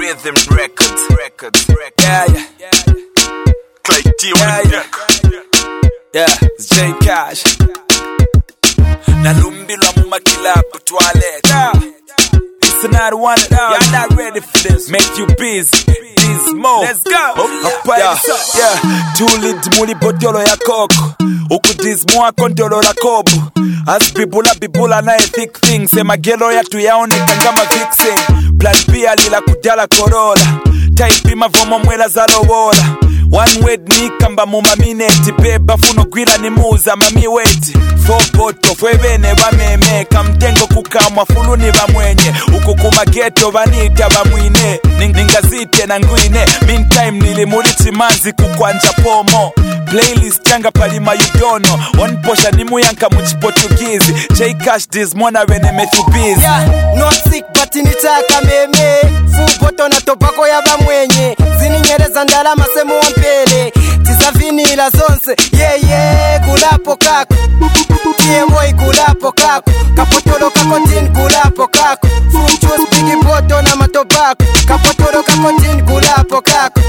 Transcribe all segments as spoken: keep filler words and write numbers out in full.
Rhythm Records, Records, Records. Yeah, yeah. Clay T on Yeah, the yeah. deck. Yeah, it's J Cash. Nalumbilwa muma kilabu toilet. Yeah. It's another one down. You're not ready for this. Make you busy. This more. Let's go. Oh, yeah. Yeah. Yeah. Tulid muli botolo ya koko. Ukudizmu wa kondolo la kobu. As bibula bibula na thick things. Sema gelo ya tuyaone kangama vixen. Plan B alila kudala Corolla. Type mavomo mwela za lowola. One word ni kamba muma mineti. Beba funo gwila ni muza mami weti. Four bottle fwebene bameme. Kamtengo kukamwa fuluni bamwenye. Uku kumageto vanita bamwine. Ningazite na nguine. Meantime nilimuliti manzi kukwanja pomo. Playlist changa palima you don't know. One posha ni muyanka muchi Portuguese. J Cash this mwana wene methu busy. Yeah, not sick but initaka meme. Full bottle na tobacco ya bamwenye. Zini nyereza ndalama semu wampele. Tisa vinila zonse. Yeah yeah kulapo kako. T M boy kulapo kako. Kapotolo kako tin kulapo kako. Fruit juice bigi boto na matobako. Kapotolo kako tin kulapo kako.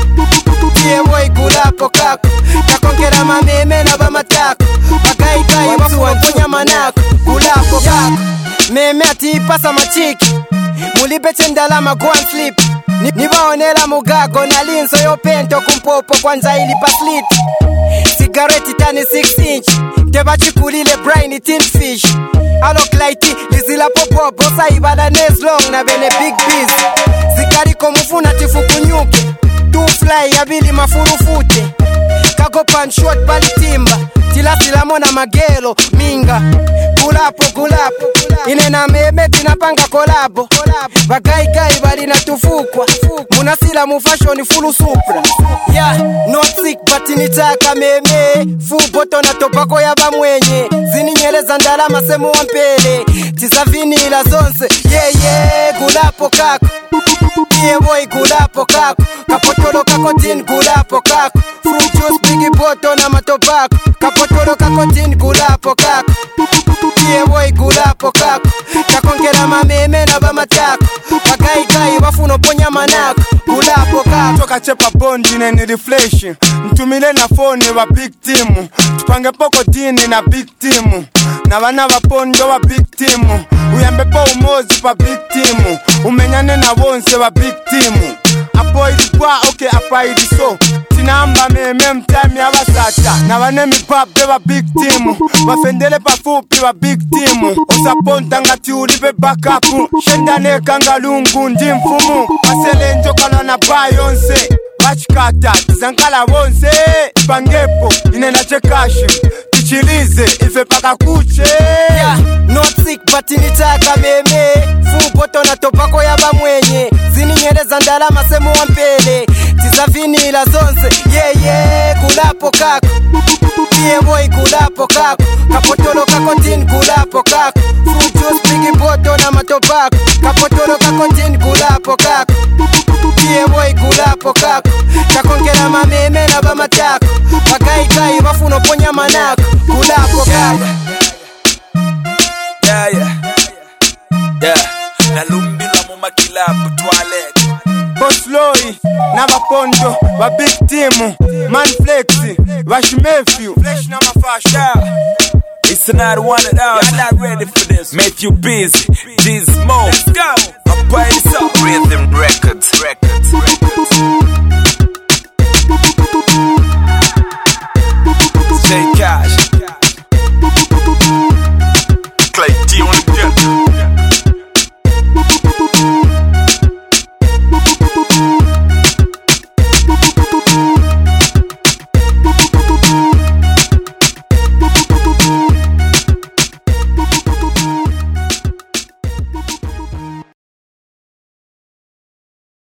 T M boy kulapo kako. Kakongera mameme na bamatako. Bagai kai wafu waponya manako. Kulapo kako. Meme ati pasa machiki. Mulibeche ndalama go and sleep. Nibaonela mugago na linso yo pento kumpopo kwanza ili paslit. Cigarette tani six inch. Teba chikulile briny tin fish. Alo klaiti lizila popo bosa ibada nes long na bene big biz. Zikari komufuna tifukunyuke. Two fly yabili mafurufute. Kago pan short balitimba. Tila sila mona magelo minga. Kulapo kulapo inena meme tinapanga kolabo. Bagai gai bali na tufukwa. Munasila mu fashion full supra. Yeah, not sick but initaka meme. Full bottle na tobacco ya bamwenye. Zini nyeleza ndalama semu wampele. Tisa vinila zonse. Yeah yeah kulapo kako. Yeah boy kulapo kako. Kapotolo kako tin kulapo kako. Fruit juice bigi boto na matobako. Kapotolo kako tin kulapo kako. Yeah boy kulapo kako. Kakongera mameme na bamatako. Bagai kai wafuno ponya manako. Kulapo kako. Toka chepa bondi na ni reflection. Mtumile na phone wa big team. Tupange poko dini na big team. Na wana wa pondo wa big team. Uyambe po umozi pa big team. Umenyane na wonse wa big team. Apo ilikuwa okay apa iliso. Tinamba meme mtime ya wasata. Na wane mipape wa big team. Wafendele pa fupi wa big team. Osaponta ngati ulipe backup. Shendane kangalungu ndi mfumu. Masele njokala na bayonse. Bachikata zankala wonse. Pangepo inena chekashi. Tichilize ife paka kuche. Yeah, not sick but initaka meme. Full bottle na tobacco ya bamwenye. Zini nyereza ndalama semu wampele. Tisa vinila zonse. Yeah yeah kulapo kako. T M boy kulapo kako. Kapotolo kako tin kulapo kako. Fruit juice bigi boto na matobako. Kapotolo kako tin kulapo kako. T M boy kulapo kako. Kakongera mameme na bamatako. Bagai kai wafuno ponya manako. Kulapo kako. Yeah, yeah. Yeah. Nalumbilwa muma kilabu toilet. Boss Loi, na wapondo, wa big team. Man Flexi, Wash Matthew. Flesh na mafasha. Yeah. It's another one down. You're not ready for this. Make you busy. This more. Let's go. Up by yourself. Rhythm Records, Records.